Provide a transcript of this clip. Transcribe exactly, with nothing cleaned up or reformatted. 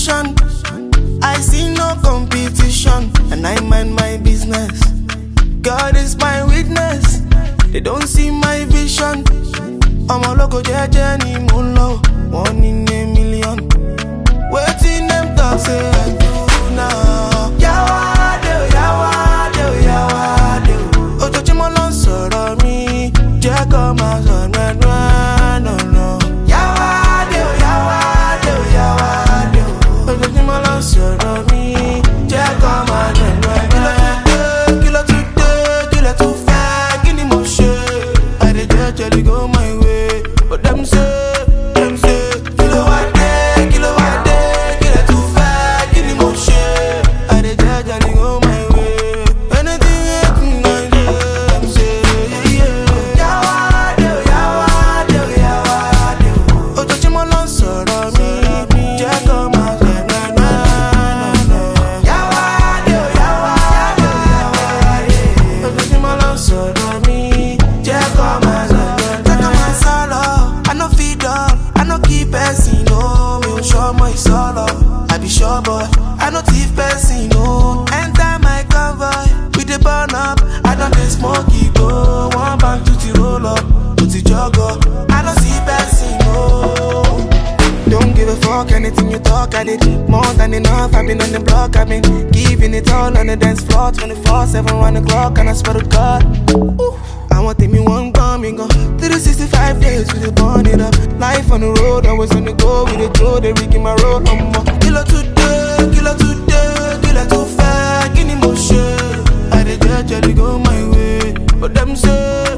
vision. I see no competition, and I mind my business. God is my witness. They don't see my vision. I'm a local jeje ni mulo, one in a million. Waiting them talk say I do now. Yawade, yawade, yawade. Ojo chimo lon sọ̀rọ̀ mi, jẹ́ kó máa sọ no no no. Yawade, yawade, yawade. Ojo chimo lon sọ̀rọ̀ mi, jẹ́ kó máa no no no. Kilo today, kilo too far, kini mo ṣe? I dey jejely go my way, but them say, them say, kilo wa dey, kilo wa dey, kilo too far, kini mo ṣe? I dey jejely go my way. Anything happen, I do, them say, yeah yeah. Yawade, yawade, yawade. Ojoojúmọ́ ló ń sọ̀rọ̀ mi, jẹ́ kó máa sọ no no no. Yawade, yawade, yawade. Ojoojúmọ́ ló ń sọ̀rọ̀ mi, jẹ́ kó máa sọ no no. Jẹ́ kó máa sọ̀rọ̀, I no fit dull, I no keep person, no. Mi ò ṣọmọ ìsọ̀lọ̀, I be sure boy, I no thief person, no. Enter my convoy, we dey burn up, I don dey smoke igbó, one bag to ti roll up, to ti jog up, I no see person, no. Don't give a fuck, anything you talk, I did more than enough. I've been on the block, I've been giving it all on the dance floor, twenty-four seven, round the clock, and I swear to God. Ooh, I want me one coming on three sixty-five days, we dey burn it up. Life on the road, always on the go, we dey throw the rig in my road. Um, kilo today, kilo today, kilo too far, kini mo ṣe? I dey jejely go my way, but them say.